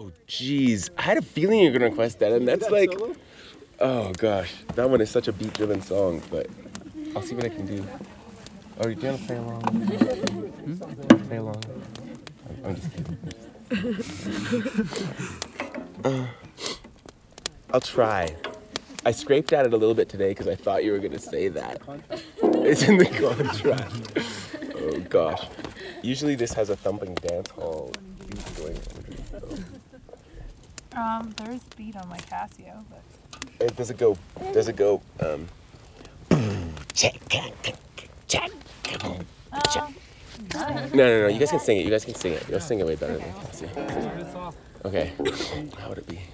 Oh, jeez. I had a feeling you were gonna request that, and that's like, solo? oh gosh, that one is such a beat-driven song. But I'll see what I can do. Oh, do you want to play along? Play along. I'm just kidding. I'll try. I scraped at it a little bit today because I thought you were gonna say that. It's in the contract. Oh gosh. Usually this has a thumping dance hall beat going underneath, though. There's beat on my Casio, but Does it go? No. You guys can sing it. You'll sing it way better than Cassie. Okay. How would it be?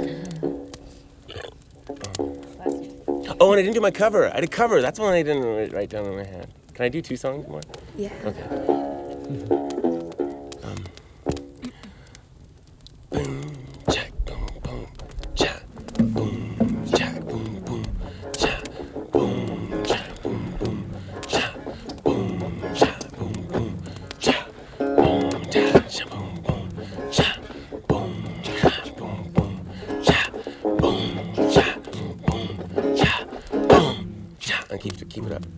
Oh, and I didn't do my cover. I did cover. That's one I didn't write down in my hand. Can I do 2 songs more? Yeah. Okay. Boom, jack, boom, boom, jack, boom, jack, boom, boom, jack, boom, jack, boom, boom, jack, boom, jack, boom, boom, jack, boom, jack, boom, boom, jack, boom, jack, boom, boom, jack, boom, jack, boom, boom, jack, boom, jack, and keep it up.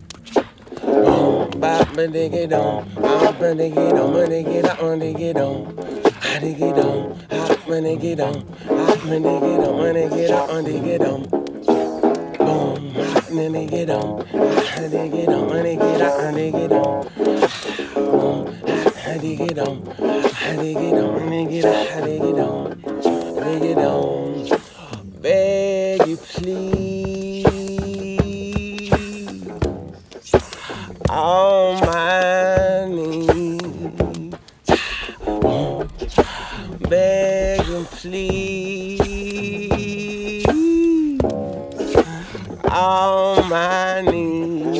Ba dig it on, ba dig it on, ba dig it on, dig it on, I dig it on, ba dig it on, ba dig it on, ba dig it on, dig it on, boom, dig it on, I dig it on, ba dig it on, dig it on, boom, I dig it on, I dig it on, dig it on, I dig it on, dig it on, beg you please. On my knees, begging please, on my knees.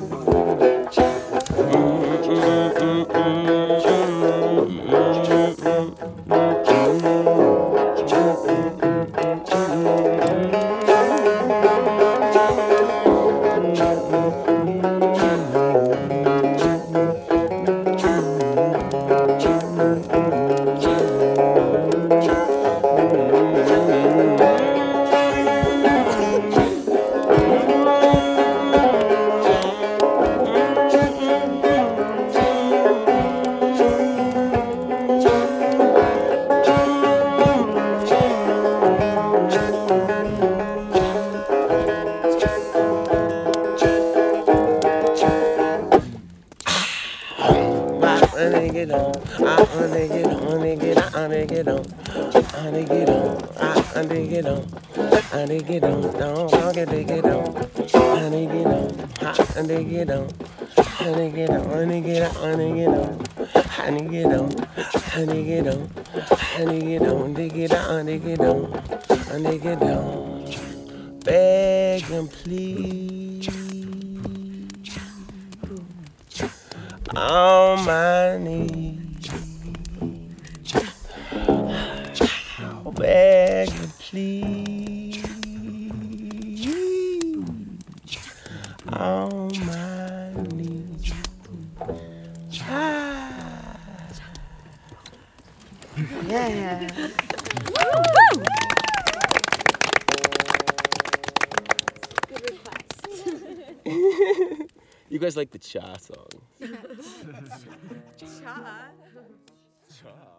Begging please, on my knees, begging please, on my knees. Yeah. You guys like the Cha song? Cha. Cha.